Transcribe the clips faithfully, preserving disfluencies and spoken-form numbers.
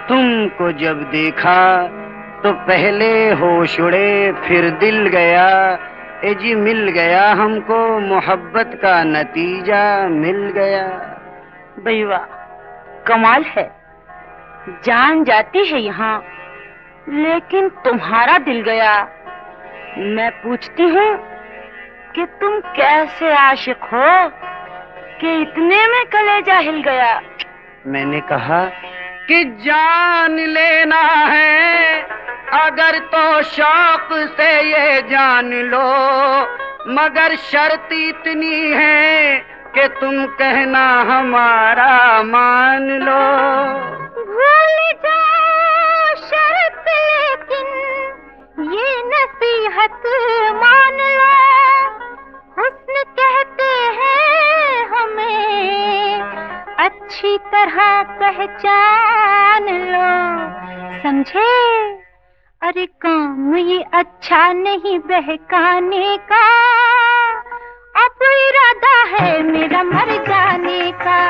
तुमको जब देखा तो पहले होश उड़े, फिर दिल गया। ए जी मिल गया हमको, मोहब्बत का नतीजा मिल गया। बेवा, कमाल है। जान जाती है यहाँ, लेकिन तुम्हारा दिल गया। मैं पूछती हूँ कि तुम कैसे आशिक हो कि इतने में कलेजा हिल गया। मैंने कहा कि जान लेना है अगर तो शौक से ये जान लो, मगर शर्त इतनी है कि तुम कहना हमारा मान लो। भूल जाओ शर्त लेकिन ये नसीहत मान लो, हुस्न कहते हैं हमें अच्छी तरह पहचान लो, समझे? अरे काम ये अच्छा नहीं बहकाने का, अब इरादा है मेरा मर जाने का।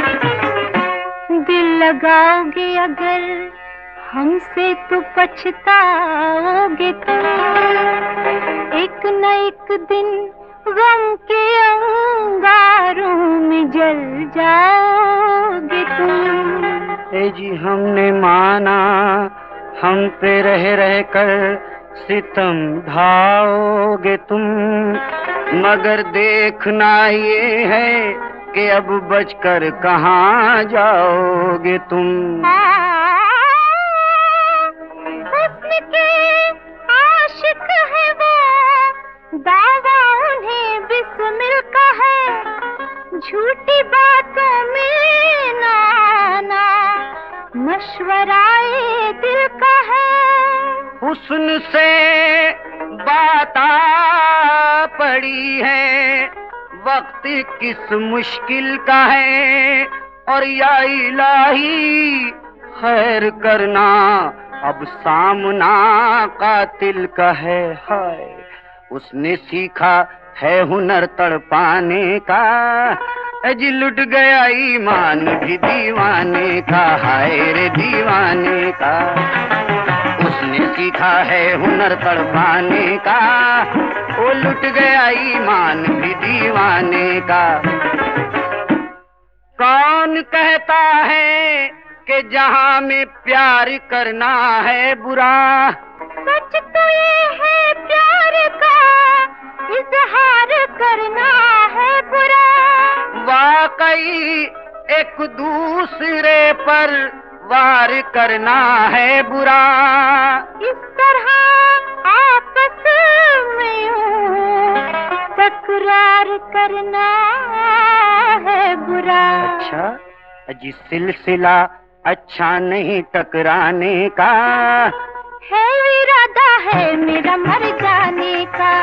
दिल लगाओगे अगर हमसे तो पछताओगे तुम, एक न एक दिन गम के अंगारों में जल जाओगे तुम। ए जी हमने माना हम पे रह रह कर सितम ढाओगे तुम, मगर देखना ये है कि अब बचकर कहाँ जाओगे तुम। हुस्न के आशिक है वो, दावा उन्हें बिस्मिल का है, झूठी बातों में ना आना मशवराए दिल का है। हुस्न से बात आ पड़ी है, वक्त किस मुश्किल का है, और या इलाही खैर करना अब सामना कातिल का है। हाय उसने सीखा है हुनर तड़पाने का, अजी लुट गया ईमान भी दीवाने का। हाय रे दीवाने का, उसने सीखा है हुनर तड़पाने का, वो लुट गया ईमान भी दीवाने का। कौन कहता है कि जहां में प्यार करना है बुरा, सच तो ये है प्यार का इजहार करना है बुरा। वाकई एक दूसरे पर वार करना है बुरा, इस तरह आपस में तकरार करना है बुरा। अच्छा अजी सिलसिला अच्छा नहीं टकराने का, है इरादा है मेरा मर जाने का।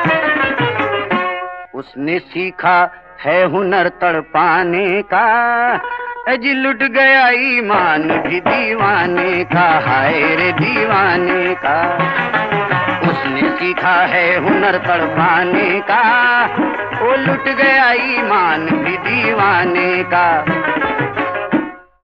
उसने सीखा है हुनर तड़पाने का, अजी लुट गया ईमान भी दीवाने का। हाय रे दीवाने का, उसने सीखा है हुनर तड़पाने का, वो लुट गया ईमान भी दीवाने का।